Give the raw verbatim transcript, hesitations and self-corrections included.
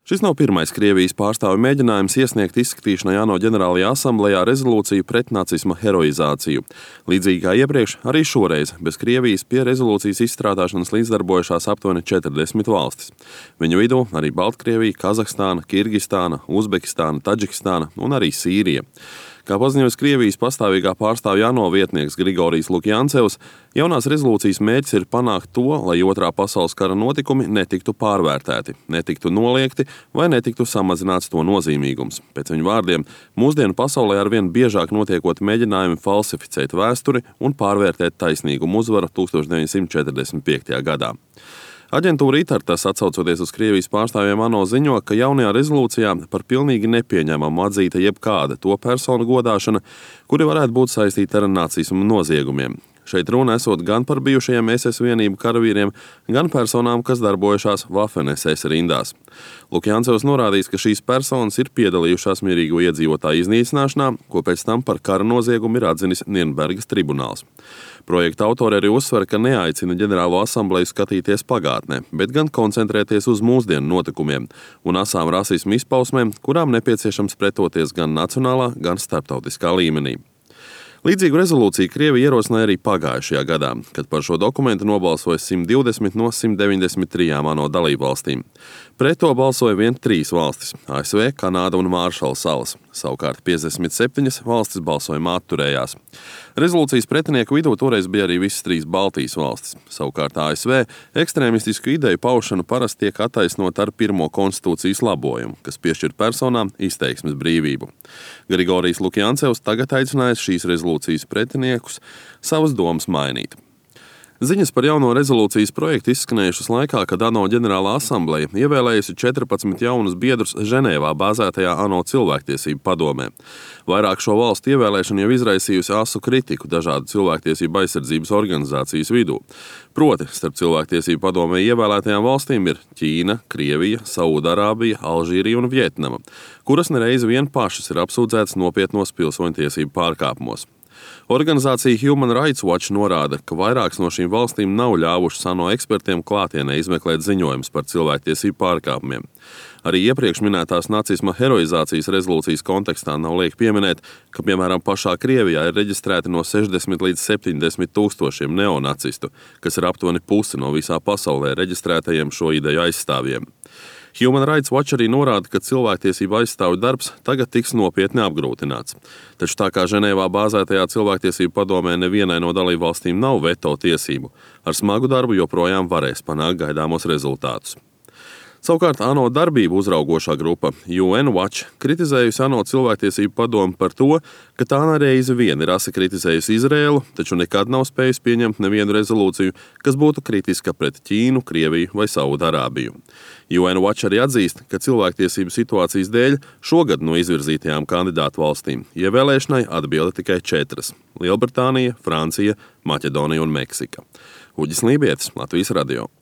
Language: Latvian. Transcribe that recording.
Šis nav pirmais Krievijas pārstāvju mēģinājums iesniegt izskatīšanai ANO ģenerālajā asamblejā rezolūciju pret nacisma heroizāciju. Līdzīgi kā iepriekš, arī šoreiz bez Krievijas pie rezolūcijas izstrādāšanas līdzdarbojušās aptuveni četrdesmit valstis. Viņu vidū arī Baltkrievija, Kazahstāna, Kirgistāna, Uzbekistāna, Taģikistāna un arī Sīrija. Kā paziņoja Krievijas pastāvīgā pārstāvja ANO vietnieks Grigorijs Lukjancevs, jaunās rezolūcijas mērķis ir panākt to, lai otrā pasaules kara notikumi netiktu pārvērtēti, netiktu noliegti vai netiktu samazināts to nozīmīgums. Pēc viņu vārdiem, mūsdienu pasaulē arvien biežāk notiekot mēģinājumi falsificēt vēsturi un pārvērtēt taisnīgumu uzvaru tūkstoš deviņsimt četrdesmit piektajā gadā. Aģentūra Itartas, atsaucoties uz Krievijas pārstāvjiem ANO, ziņo, ka jaunajā rezolūcijā par pilnīgi nepieņemamu atzīta jebkāda to personu godāšana, kuri varētu būt saistīti ar nacismu noziegumiem. Šeit runa esot gan par bijušajiem es es vienību karavīriem, gan personām, kas darbojušās Waffen es es rindās. Lukjancevs norādījis, ka šīs personas ir piedalījušās mierīgo iedzīvotāju iznīcināšanā, ko pēc tam par kara noziegumu ir atzinis Nirnbergas tribunāls. Projekta autori arī uzsver, ka neaicina ģenerālo asambleju skatīties pagātnē, bet gan koncentrēties uz mūsdienu notikumiem un asām rasismu izpausmēm, kurām nepieciešams pretoties gan nacionālā, gan starptautiskā līmenī. Līdzīgu rezolūciju Krievija ierosināja arī pagājušajā gadā, kad par šo dokumentu nobalsoja simt divdesmit no simt deviņdesmit trijām ANO dalībvalstīm. Pret to balsoja vien trīs valstis – A S V, Kanāda un Māršala salas. Savukārt piecdesmit septiņas valstis balsojumā atturējās. Rezolūcijas pretinieku vidū toreiz bija arī visas trīs Baltijas valstis. Savukārt A S V ekstrēmistisku ideju paušanu parasti tiek attaisnot ar pirmo konstitūcijas labojumu, kas piešķir personām izteiksmes brīvību. Grigorijs Lukjancevs tagad aicinājis šīs rezolūcijas pretiniekus savas domas mainīt. Ziņas par jauno rezolūcijas projektu izskanējušas laikā, kad ANO ģenerālā asambleja ievēlējusi četrpadsmit jaunus biedrus Ženēvā bāzētajā ANO cilvēktiesību padomē. Vairāk šo valstu ievēlēšana jau izraisījusi asu kritiku dažādu cilvēktiesību aizsardzības organizācijas vidū. Proti, starp cilvēktiesību padomē ievēlētajām valstīm ir Ķīna, Krievija, Saūdarābija, Alžīrija un Vietnama, kuras nereiz vien pašas ir apsūdzētas nopietnos pilsoņtiesību pārkāpumos. Organizācija Human Rights Watch norāda, ka vairākas no šīm valstīm nav ļāvušas ANO ekspertiem klātienē izmeklēt ziņojumus par cilvēktiesību pārkāpumiem. Arī iepriekš minētās nacisma heroizācijas rezolūcijas kontekstā nav liek pieminēt, ka, piemēram, pašā Krievijā ir reģistrēti no sešdesmit līdz septiņdesmit tūkstošiem neonacistu, kas ir aptuveni pusi no visā pasaulē reģistrētajiem šo ideju aizstāvjiem. Human Rights Watch arī norāda, ka cilvēktiesību aizstāvju darbs tagad tiks nopietni apgrūtināts. Taču tā kā Ženēvā bāzētajā cilvēktiesību padomē nevienai no dalībvalstīm nav veto tiesību, ar smagu darbu joprojām varēs panākt gaidāmos rezultātus. Savukārt ANO darbību uzraugošā grupa U N Watch kritizējusi ANO cilvēktiesību padomu par to, ka tā nereizi vien ir asi kritizējusi Izraēlu, taču nekad nav spējusi pieņemt nevienu rezolūciju, kas būtu kritiska pret Ķīnu, Krieviju vai Saūdarābiju. U N Watch arī atzīst, ka cilvēktiesību situācijas dēļ šogad no izvirzītajām kandidātu valstīm ievēlēšanai atbilda tikai četras – Lielbritānija, Francija, Maķedonija un Meksika. Uģis Lībietis, Latvijas radio.